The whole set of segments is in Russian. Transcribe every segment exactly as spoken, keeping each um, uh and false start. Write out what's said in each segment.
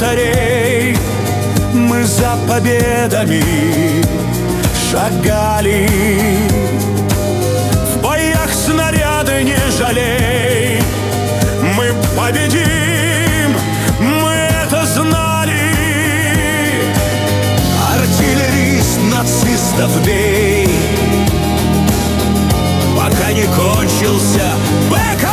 батарей. Мы за победами шагали, в боях снаряды не жалей. Мы победим, мы это знали. Артиллерист нацистов бей, пока не кончился БК.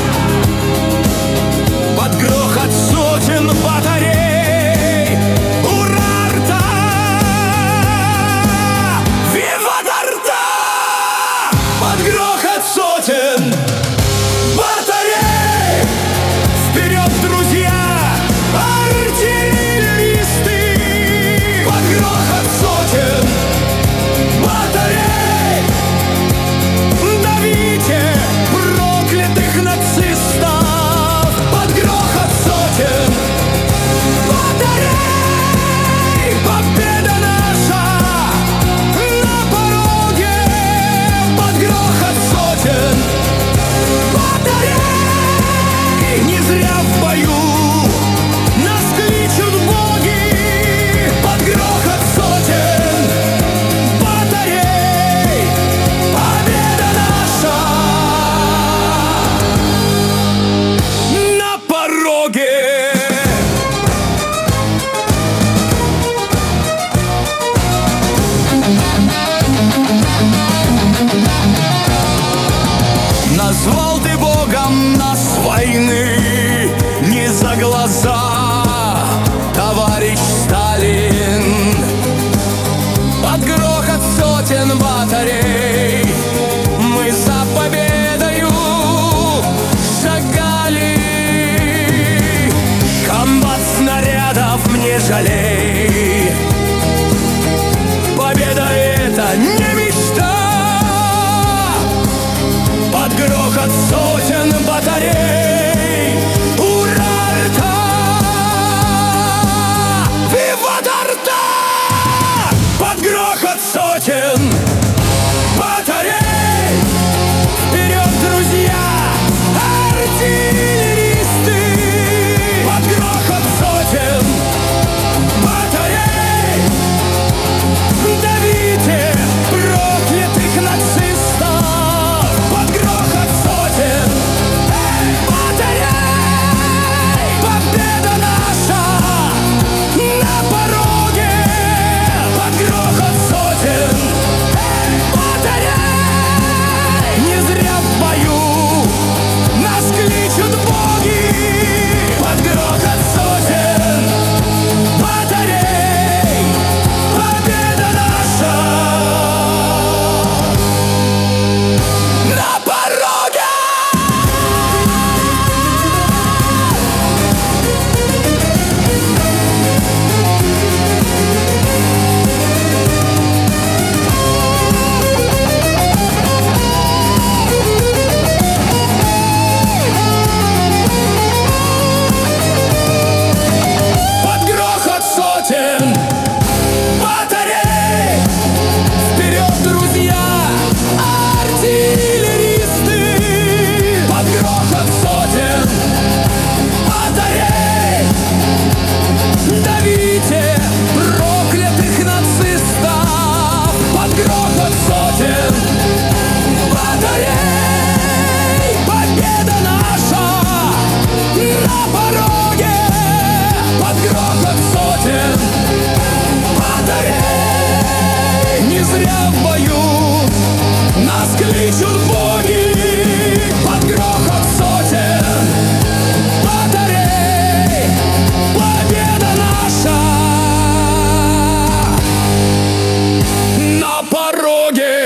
Под грохот сотен батарей. Ура, Арта! Виват Арта! Под грохот сотен батарей. Вперед, друзья, артиллеристы! Под грохот сотен батарей. Давите проклятых нацистов. Под грохот сотен батарей. Победа наша на пороге. Под грохот сотен батарей. Не зря в бою нас кличут боги. Под грохот сотен батарей. Победа наша на пороге. Назвал ты Богом нас войны не за глаза, товарищ Сталин. Под грохот сотен батарей мы за победою шагали. Комбат снарядов не жалей. Победа — это не мечта. Под грохот сотен батарей. Ура, Арта! Виват Арта! Под грохот сотен батарей. Вперед, друзья, артиллеристы! Под грохот сотен батарей. Давите проклятых нацистов. Под грохот сотен батарей. Победа наша на пороге. Под грохот сотен батарей. Не зря в бою нас кличут боги. Под грохот сотен батарей. Победа наша на пороге. Под грохот сотен батарей. Вперед, друзья, артиллеристы! Под грохот сотен батарей. Давите проклятых нацистов. Под грохот сотен батарей. Победа наша на пороге. Под грохот сотен батарей. Не зря в бою нас кличут боги. Под грохот сотен батарей. Победа наша на пороге.